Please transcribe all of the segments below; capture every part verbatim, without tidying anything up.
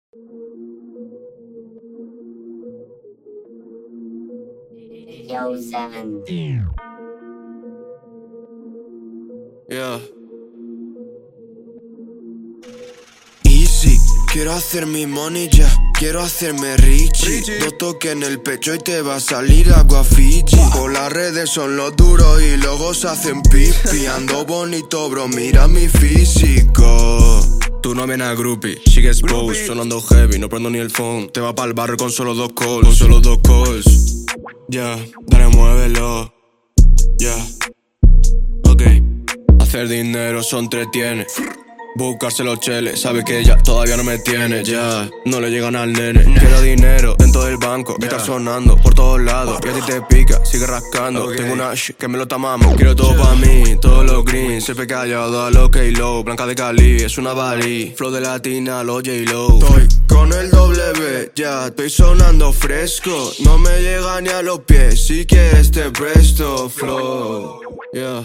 Yo seven. Yeah. Easy, quiero hacer mi money ya, quiero hacerme Richie. Dos toques en el pecho y te va a salir agua Fiji. Por las redes son los duros y luego se hacen pipi. Ando bonito bro, mira mi físico. Tú no vienes a groupie, sigues pose, sonando heavy, no prendo ni el phone. Te va pa'l barrio con solo dos calls, con solo dos calls. Ya, yeah, dale muévelo. Ya, yeah. Ok. Hacer dinero son entretiene. Buscarse los cheles, sabe que ella todavía no me tiene, ya, yeah. No le llegan al nene. Quiero dinero dentro del banco, yeah. Está sonando por todos lados. Y a ti te pica, sigue rascando. Okay. Tengo una shh que me lo tamamos. Quiero todo yeah. Pa' mí, todo lo green. Siempre callado a lo K-Lo. Blanca de Cali, es una Bali. Flow de latina, lo J-Lo. Estoy con el W, ya, yeah. Estoy sonando fresco. No me llega ni a los pies, si quieres te presto flow, yeah.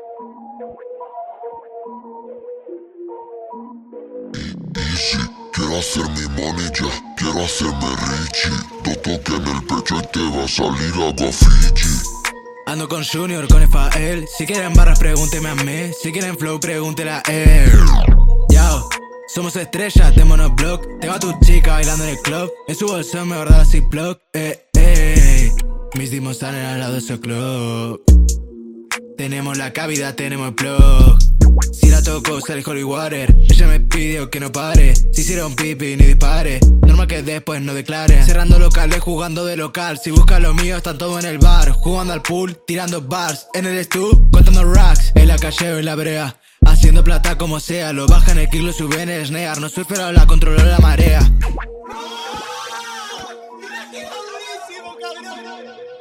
Easy, quiero hacer mi money ya, quiero hacerme Richie. Dos toques en el pecho y te va a salir agua Fiji. Ando con Junior, con Efael. Si quieren barras, pregúnteme a mí. Si quieren flow, pregúntele a él. Yo, somos estrellas de monoblock. Tengo a tu chica bailando en el club. En su bolsón me guarda la Ziploc. Eh, eh. Mis dimos salen al lado de ese club. Tenemos la cavidad, tenemos el plug. Si la toco sale Holy Water. Ella me pidió que no pare. Si hicieron pipi ni dispare. Normal que después no declaren. Cerrando locales, jugando de local. Si buscas lo mío, están todo en el bar. Jugando al pool, tirando bars. En el estu, contando racks. En la calle o en la brea. Haciendo plata como sea. Lo bajan el kick, lo suben en el snare. No soy pero la controlo la marea. ¡Buenísimo, cabrón!